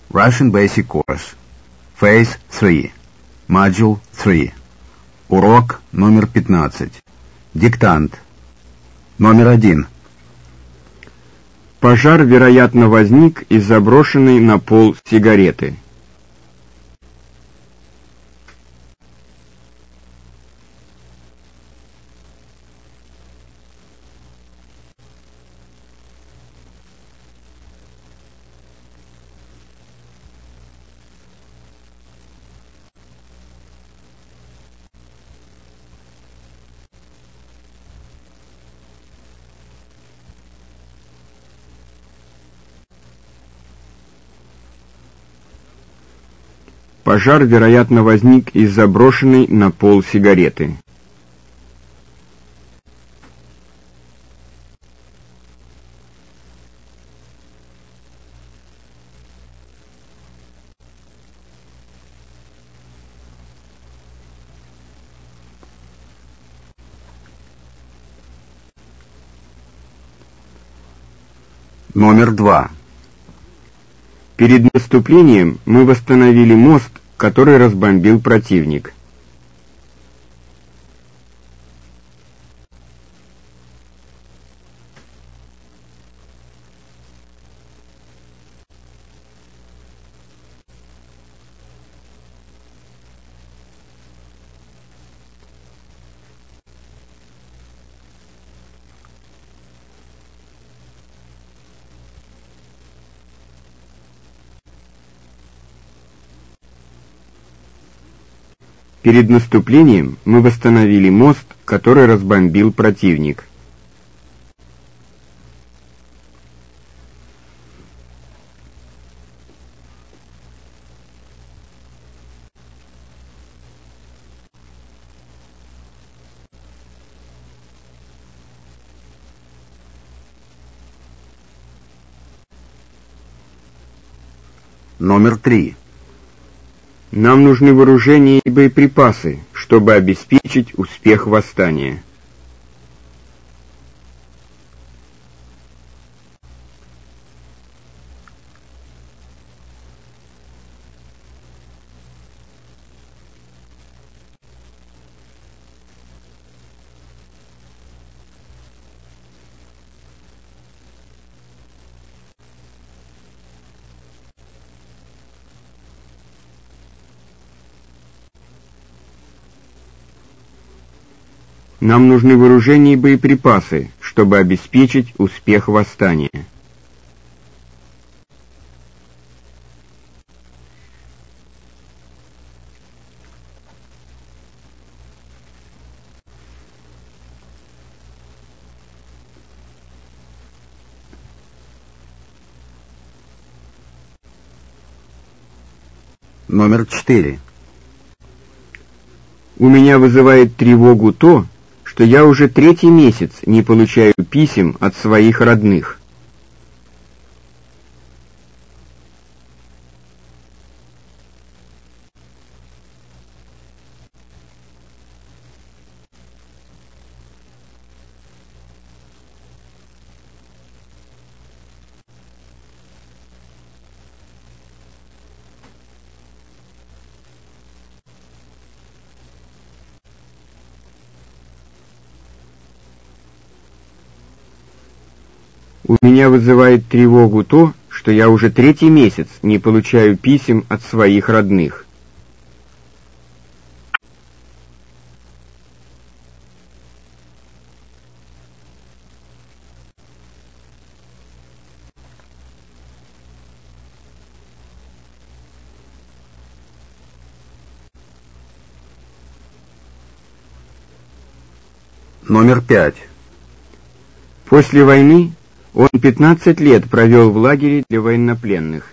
Russian Basic Course. Phase 3. Module 3. Урок номер 15. Диктант. Номер 1. Пожар, вероятно, возник из-за брошенной на пол сигареты. Пожар, вероятно, возник из-за брошенной на пол сигареты. Номер 2. Перед наступлением мы восстановили мост, который разбомбил противник. Перед наступлением мы восстановили мост, который разбомбил противник. Номер 3. Нам нужны вооружение и боеприпасы, чтобы обеспечить успех восстания. Нам нужны вооружение и боеприпасы, чтобы обеспечить успех восстания. Номер 4. У меня вызывает тревогу то, что я уже 3-й месяц не получаю писем от своих родных. У меня вызывает тревогу то, что я уже 3-й месяц не получаю писем от своих родных. Номер 5. После войны он 15 лет провел в лагере для военнопленных.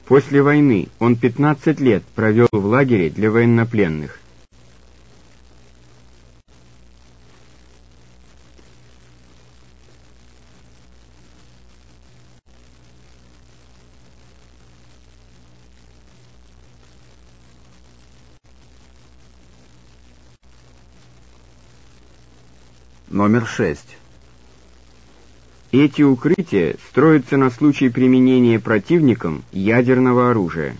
После войны он 15 лет провел в лагере для военнопленных. Номер 6. Эти укрытия строятся на случай применения противником ядерного оружия.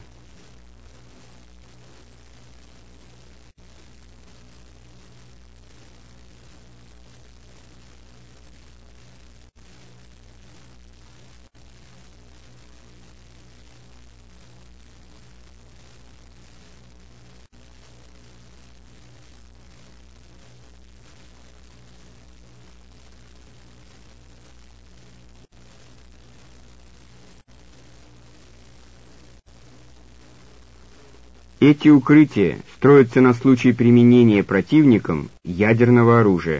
Эти укрытия строятся на случай применения противником ядерного оружия.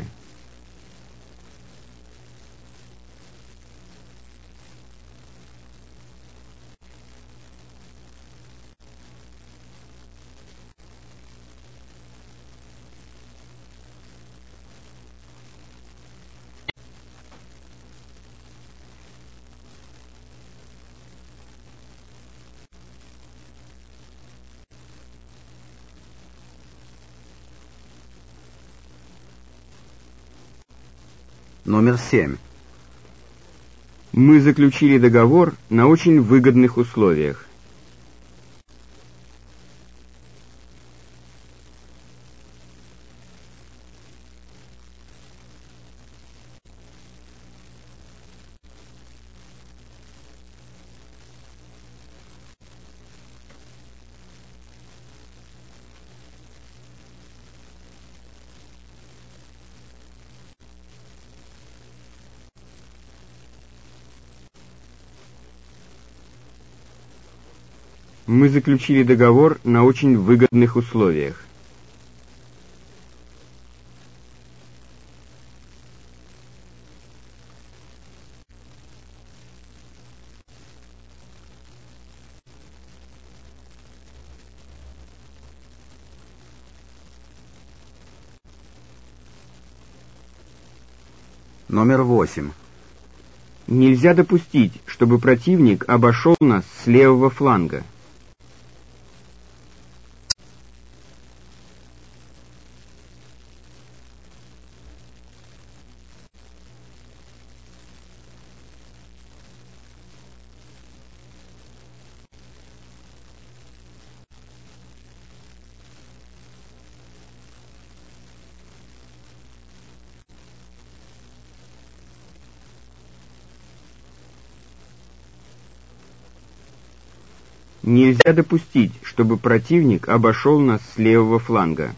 Номер 7. Мы заключили договор на очень выгодных условиях. Мы заключили договор на очень выгодных условиях. Номер 8. Нельзя допустить, чтобы противник обошел нас с левого фланга. Нельзя допустить, чтобы противник обошел нас с левого фланга.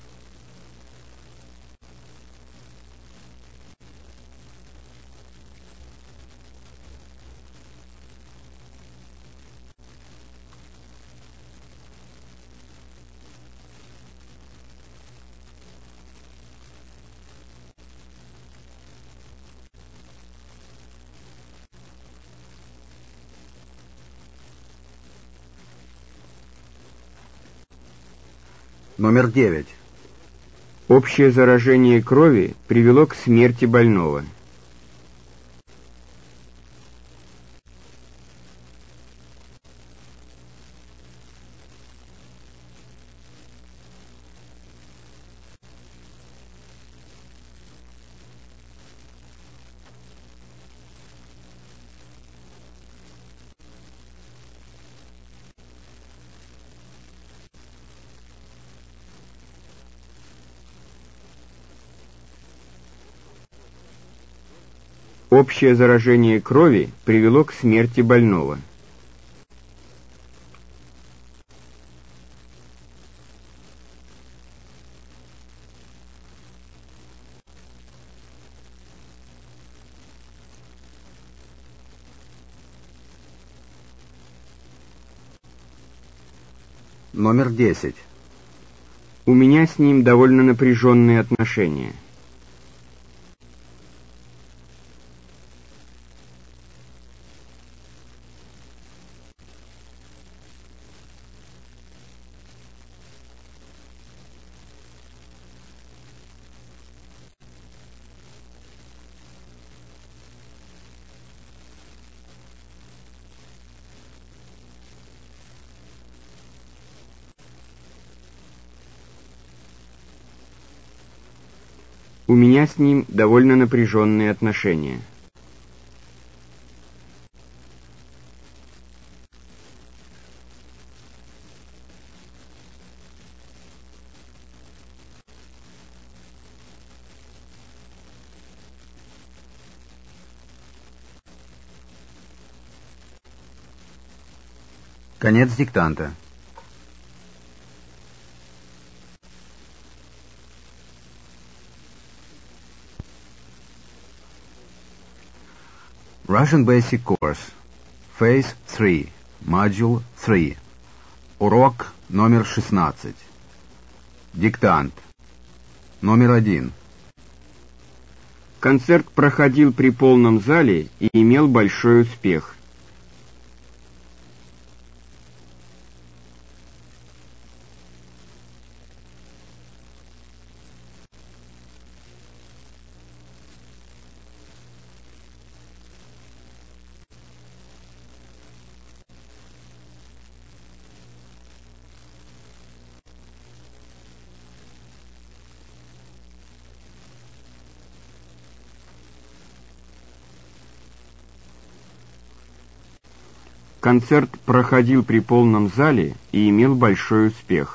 Номер 9. Общее заражение крови привело к смерти больного. Общее заражение крови привело к смерти больного. Номер 10. У меня с ним довольно напряженные отношения. У меня с ним довольно напряженные отношения. Конец диктанта. Russian Basic Course. Phase 3. Module 3. Урок номер 16. Диктант. Номер 1. Концерт проходил при полном зале и имел большой успех. Концерт проходил при полном зале и имел большой успех.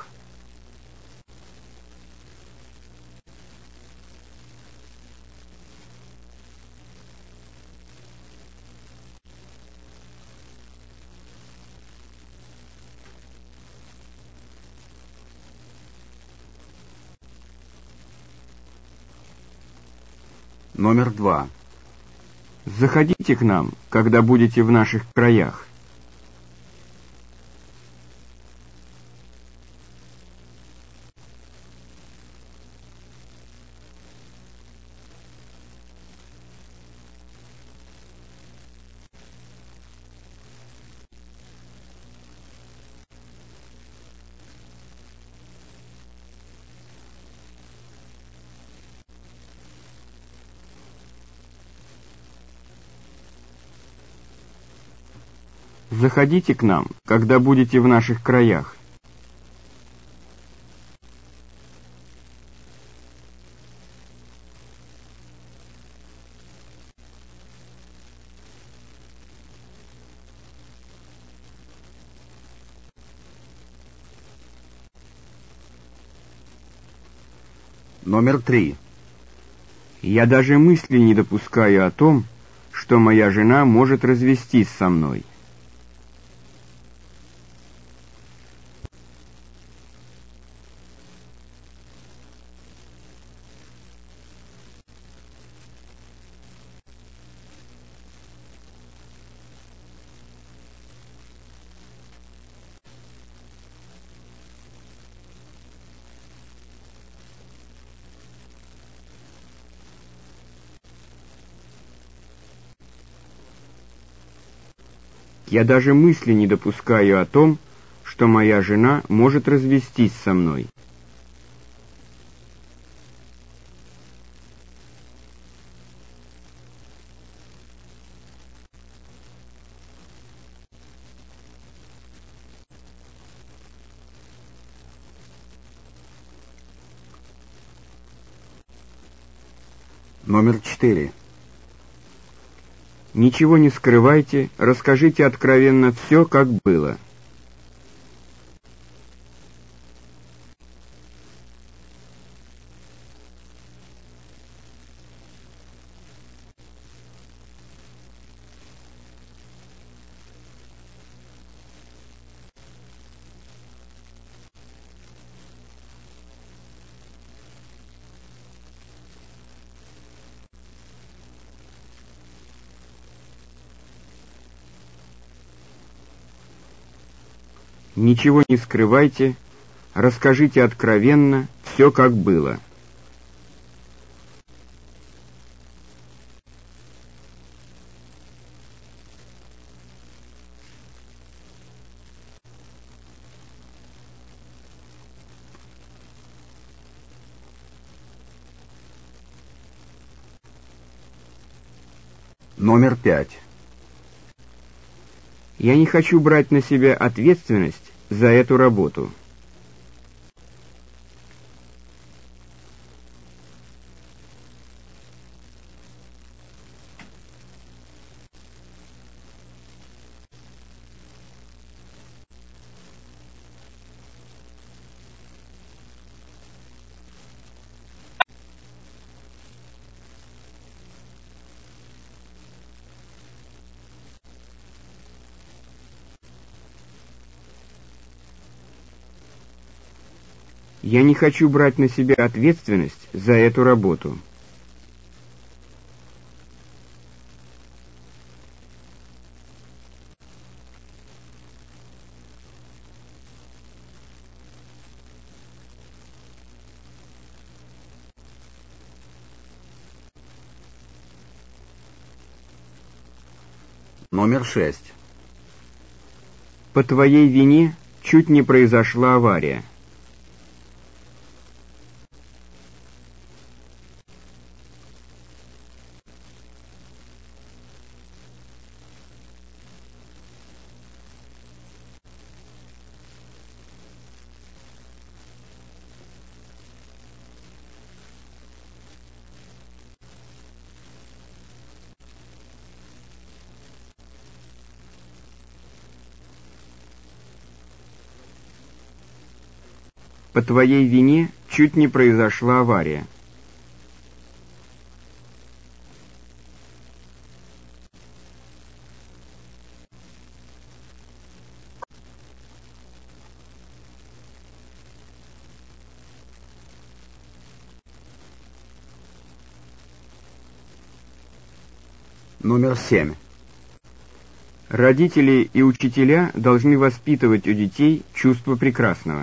Номер 2. Заходите к нам, когда будете в наших краях. Заходите к нам, когда будете в наших краях. Номер 3. Я даже мысли не допускаю о том, что моя жена может развестись со мной. Я даже мысли не допускаю о том, что моя жена может развестись со мной. Номер 4. Ничего не скрывайте, расскажите откровенно все, как было. Ничего не скрывайте, расскажите откровенно все, как было. Номер 5. Я не хочу брать на себя ответственность за эту работу. Я не хочу брать на себя ответственность за эту работу. Номер 6. По твоей вине чуть не произошла авария. По твоей вине чуть не произошла авария. Номер 7. Родители и учителя должны воспитывать у детей чувство прекрасного.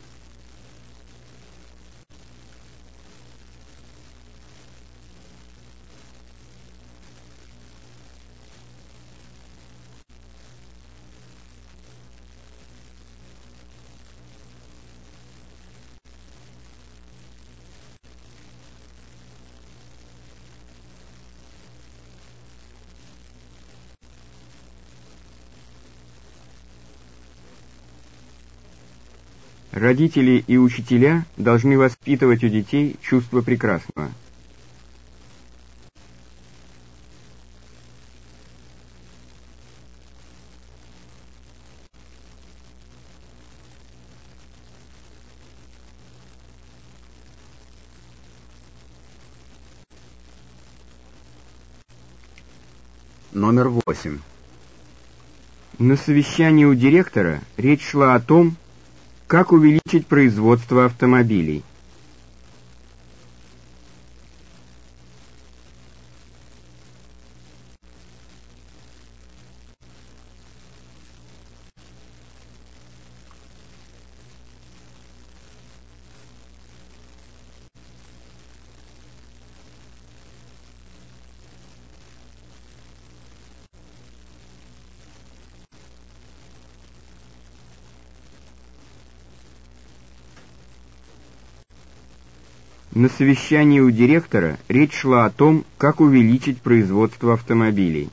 Родители и учителя должны воспитывать у детей чувство прекрасного. Номер 8. На совещании у директора речь шла о том, как увеличить производство автомобилей. На совещании у директора речь шла о том, как увеличить производство автомобилей.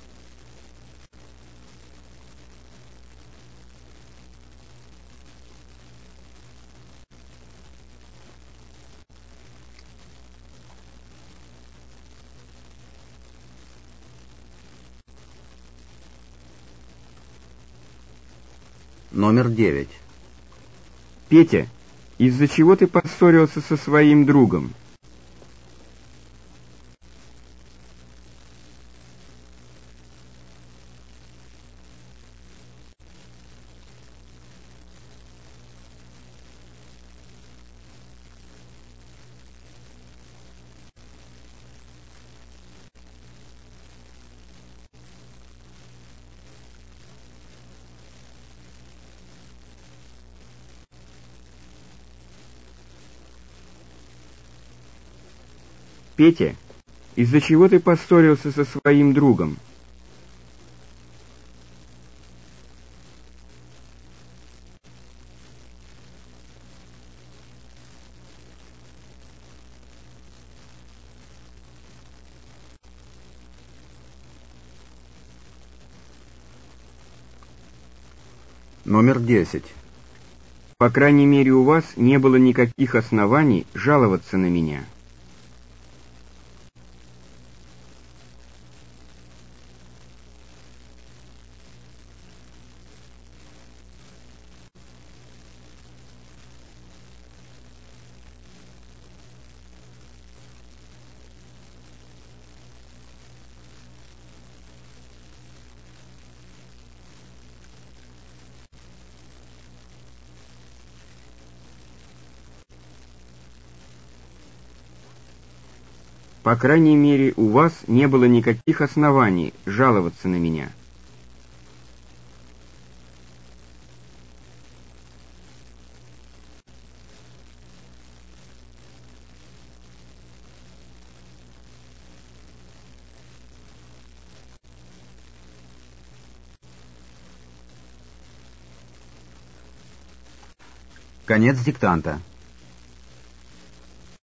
Номер 9. Петя, из-за чего ты поссорился со своим другом? Петя, из-за чего ты поссорился со своим другом? Номер 10. По крайней мере, у вас не было никаких оснований жаловаться на меня. По крайней мере, у вас не было никаких оснований жаловаться на меня. Конец диктанта.